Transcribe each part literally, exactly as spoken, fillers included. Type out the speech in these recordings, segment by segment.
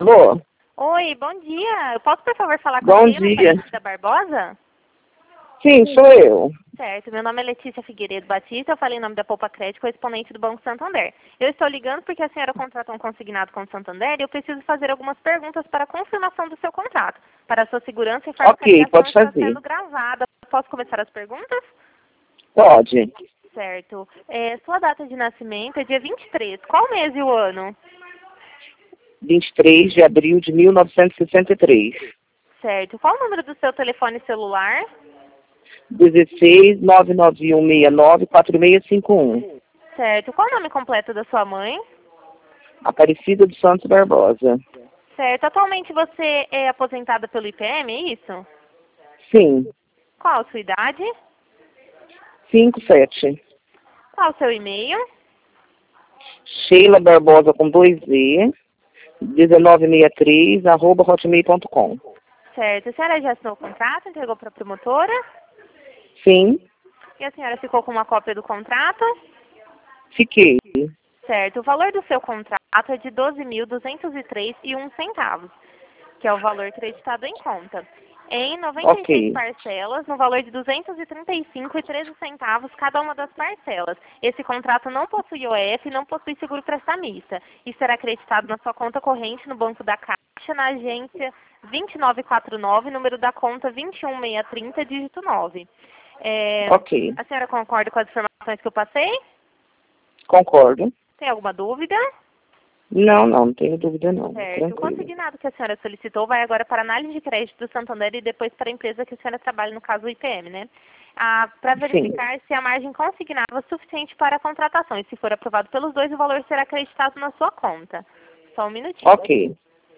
Alô? Oi, bom dia. Eu posso, por favor, falar com Bom a dia. Letícia Barbosa? Sim, sou eu. Certo, meu nome é Letícia Figueiredo Batista, eu falei em nome da Poupa Crédito, correspondente do Banco Santander. Eu estou ligando porque a senhora contratou um consignado com o Santander e eu preciso fazer algumas perguntas para a confirmação do seu contrato. Para a sua segurança e forma que a Ok, ligação pode está fazer. sendo gravada. Posso começar as perguntas? Pode. Certo. É, sua data de nascimento é dia vinte e três. Qual mês e o ano? vinte e três de abril de mil novecentos e sessenta e três. Certo. Qual o número do seu telefone celular? dezesseis, nove nove um seis nove, quatro seis cinco um. Certo. Qual o nome completo da sua mãe? Aparecida dos Santos Barbosa. Certo. Atualmente você é aposentada pelo I P M, é isso? Sim. Qual a sua idade? cinco sete. Qual o seu e-mail? Sheila Barbosa com dois E. dezenove sessenta e três, arroba hotmail ponto com. Certo. A senhora já assinou o contrato, entregou para a promotora? Sim. E a senhora ficou com uma cópia do contrato? Fiquei. Certo. O valor do seu contrato é de doze mil duzentos e três e um centavos, que é o valor creditado em conta. Em noventa e seis Ok. parcelas, no valor de duzentos e trinta e cinco reais e treze centavos cada uma das parcelas. Esse contrato não possui O F e não possui seguro prestamista. E será acreditado na sua conta corrente no Banco da Caixa, na agência vinte e nove quarenta e nove, número da conta vinte e um mil seiscentos e trinta, dígito nove. É, Ok. a senhora concorda com as informações que eu passei? Concordo. Tem alguma dúvida? Não, não, não tenho dúvida não. Certo. O Tranquilo. consignado que a senhora solicitou vai agora para a análise de crédito do Santander e depois para a empresa que a senhora trabalha, no caso o I P M, né? Ah, para Sim. verificar se a margem consignada é suficiente para a contratação. E se for aprovado pelos dois, o valor será acreditado na sua conta. Só um minutinho. Ok.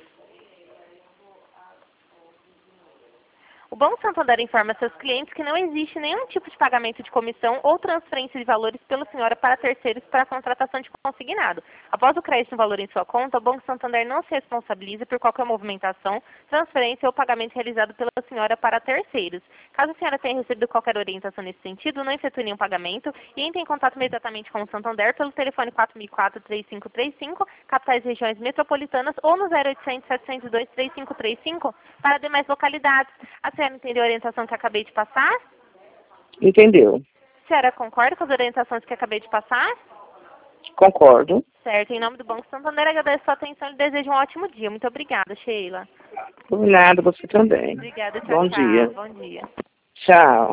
O Banco Santander informa seus clientes que não existe nenhum tipo de pagamento de comissão ou transferência de valores pela senhora para terceiros para a contratação de consignado. Após o crédito no valor em sua conta, o Banco Santander não se responsabiliza por qualquer movimentação, transferência ou pagamento realizado pela senhora para terceiros. Caso a senhora tenha recebido qualquer orientação nesse sentido, não efetue nenhum pagamento e entre em contato imediatamente com o Santander pelo telefone quatro mil e quatro, três cinco três cinco, capitais e regiões metropolitanas, ou no zero oitocentos, setecentos e dois, três cinco três cinco para demais localidades. A senhora entendeu a orientação que acabei de passar? Entendeu? A senhora concorda com as orientações que acabei de passar? Concordo. Certo. Em nome do Banco Santander, agradeço a sua atenção e desejo um ótimo dia. Muito obrigada, Sheila. Por nada, você também. Obrigada. Tchau, Bom tchau. dia. Bom dia. Tchau.